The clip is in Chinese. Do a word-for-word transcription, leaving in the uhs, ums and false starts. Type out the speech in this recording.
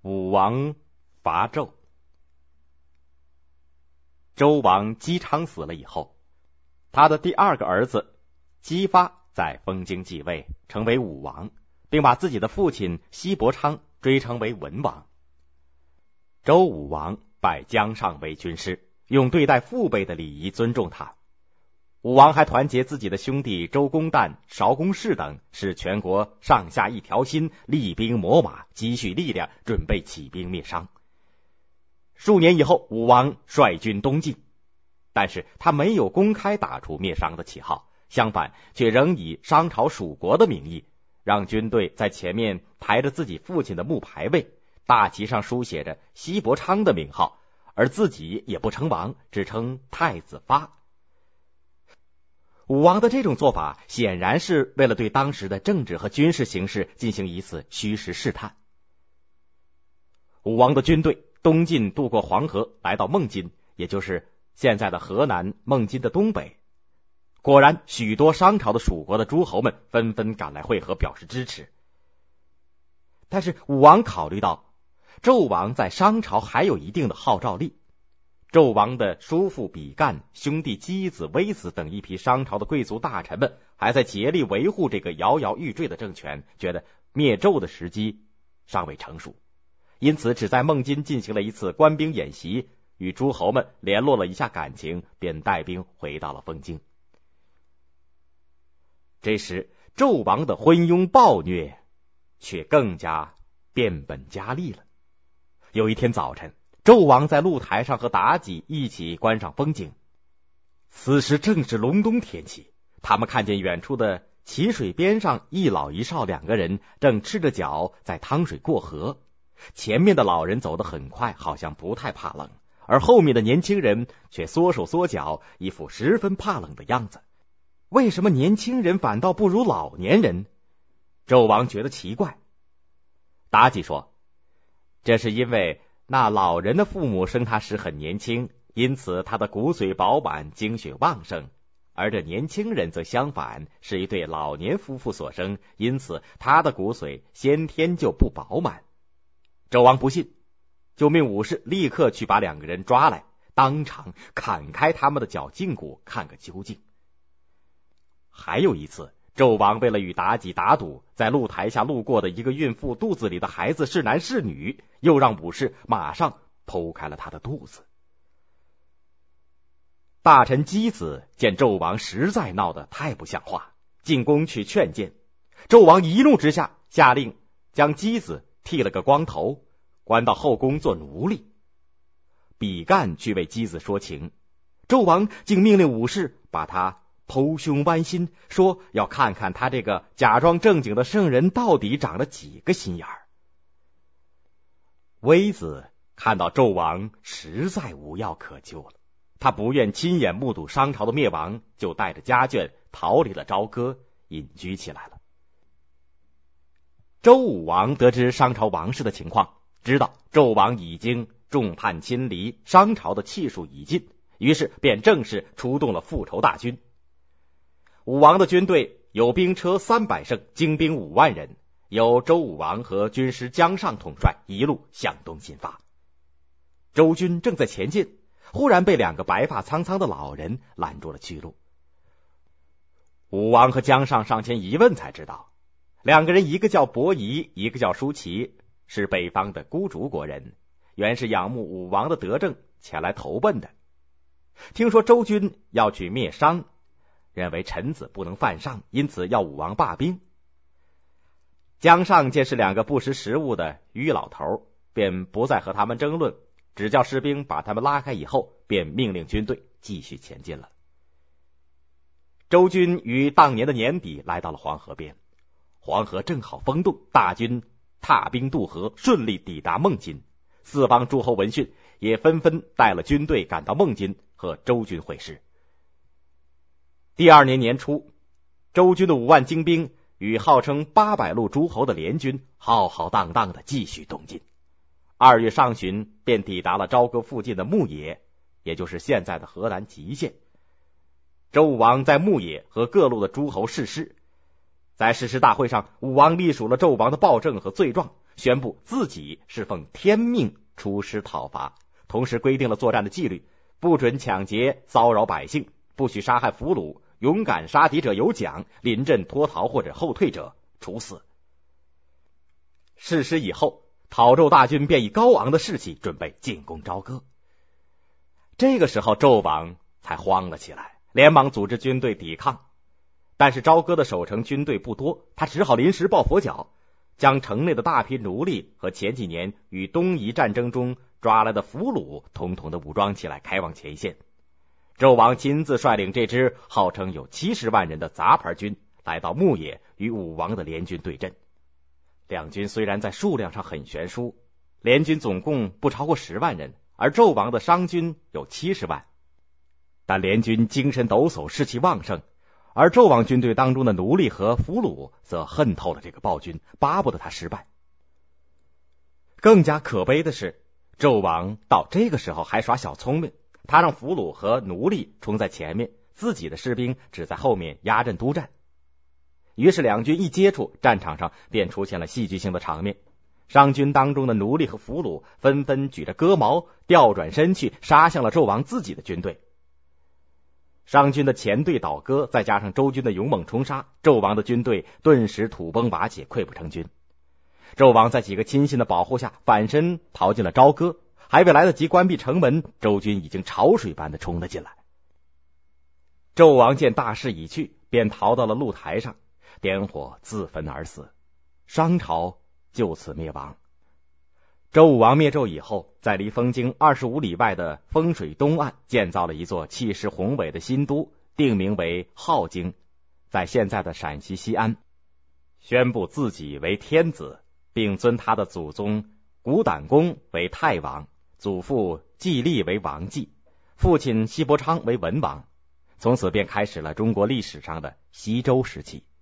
武王伐纣。周王姬昌死了以后，他的第二个儿子姬发在封京继位，成为武王，并把自己的父亲西伯昌追称为文王。周武王拜姜尚为军师，用对待父辈的礼仪尊重他。武王还团结自己的兄弟周公旦、韶公氏等，使全国上下一条心，厉兵秣马，积蓄力量，准备起兵灭商。数年以后，武王率军东进，但是他没有公开打出灭商的旗号，相反却仍以商朝属国的名义，让军队在前面抬着自己父亲的木牌位，大旗上书写着西伯昌的名号，而自己也不称王，只称太子发。武王的这种做法显然是为了对当时的政治和军事形势进行一次虚实试探。武王的军队东进渡过黄河，来到孟津，也就是现在的河南孟津的东北。果然，许多商朝的属国的诸侯们纷纷赶来会合，表示支持。但是武王考虑到纣王在商朝还有一定的号召力，纣王的叔父比干、兄弟箕子、微子等一批商朝的贵族大臣们还在竭力维护这个摇摇欲坠的政权，觉得灭纣的时机尚未成熟，因此只在孟津进行了一次官兵演习，与诸侯们联络了一下感情，便带兵回到了封京。这时纣王的昏庸暴虐却更加变本加厉了。有一天早晨，纣王在露台上和妲己一起观赏风景，此时正是隆冬天气，他们看见远处的淇水边上一老一少两个人正赤着脚在趟水过河，前面的老人走得很快，好像不太怕冷，而后面的年轻人却缩手缩脚，一副十分怕冷的样子。为什么年轻人反倒不如老年人？纣王觉得奇怪。妲己说，这是因为那老人的父母生他时很年轻，因此他的骨髓饱满，精血旺盛，而这年轻人则相反，是一对老年夫妇所生，因此他的骨髓先天就不饱满。纣王不信，就命武士立刻去把两个人抓来，当场砍开他们的脚胫骨，看个究竟。还有一次，纣王为了与妲己打赌，在露台下路过的一个孕妇肚子里的孩子是男是女，又让武士马上剖开了她的肚子。大臣箕子见纣王实在闹得太不像话，进宫去劝谏。纣王一怒之下，下令将箕子剃了个光头，关到后宫做奴隶。比干去为箕子说情，纣王竟命令武士把他剖胸剜心，说要看看他这个假装正经的圣人到底长了几个心眼儿。微子看到纣王实在无药可救了，他不愿亲眼目睹商朝的灭亡，就带着家眷逃离了朝歌，隐居起来了。周武王得知商朝王室的情况，知道纣王已经众叛亲离，商朝的气数已尽，于是便正式出动了复仇大军。武王的军队有兵车三百乘，精兵五万人，由周武王和军师姜尚统帅，一路向东进发。周军正在前进，忽然被两个白发苍苍的老人拦住了去路。武王和姜尚上前一问才知道，两个人一个叫伯夷，一个叫舒淇，是北方的孤竹国人，原是仰慕武王的德政前来投奔的。听说周军要去灭商，认为臣子不能犯上，因此要武王罢兵。姜尚见是两个不识时务的愚老头，便不再和他们争论，只叫士兵把他们拉开以后，便命令军队继续前进了。周军于当年的年底来到了黄河边，黄河正好封冻，大军踏兵渡河，顺利抵达孟津。四方诸侯闻讯，也纷纷带了军队赶到孟津和周军会师。第二年年初，周军的五万精兵与号称八百路诸侯的联军浩浩荡荡的继续东进。二月上旬便抵达了朝歌附近的牧野，也就是现在的河南吉县。周武王在牧野和各路的诸侯誓师， 在誓师大会上，武王历数了纣王的暴政和罪状，宣布自己是奉天命出师讨伐，同时规定了作战的纪律，不准抢劫骚扰百姓，不许杀害俘虏，勇敢杀敌者有奖，临阵脱逃或者后退者处死。誓师以后，讨纣大军便以高昂的士气准备进攻朝歌。这个时候纣王才慌了起来，连忙组织军队抵抗。但是朝歌的守城军队不多，他只好临时抱佛脚，将城内的大批奴隶和前几年与东夷战争中抓来的俘虏统统的武装起来，开往前线。纣王亲自率领这支号称有七十万人的杂牌军来到牧野，与武王的联军对阵。两军虽然在数量上很悬殊，联军总共不超过十万人，而纣王的商军有七十万，但联军精神抖擞，士气旺盛，而纣王军队当中的奴隶和俘虏则恨透了这个暴君，巴不得他失败。更加可悲的是，纣王到这个时候还耍小聪明，他让俘虏和奴隶冲在前面，自己的士兵只在后面压阵督战。于是两军一接触，战场上便出现了戏剧性的场面。商军当中的奴隶和俘虏纷纷举着戈矛调转身去，杀向了纣王自己的军队。商军的前队倒戈，再加上周军的勇猛冲杀，纣王的军队顿时土崩瓦解，溃不成军。纣王在几个亲信的保护下反身逃进了朝歌，还未来得及关闭城门，周军已经潮水般的冲了进来。纣王见大势已去，便逃到了露台上，点火自焚而死，商朝就此灭亡。周武王灭纣以后，在离封京二十五里外的丰水东岸建造了一座气势宏伟的新都，定名为镐京，在现在的陕西西安，宣布自己为天子，并尊他的祖宗古胆公为太王，祖父季历为王继，父亲西伯昌为文王。从此便开始了中国历史上的西周时期。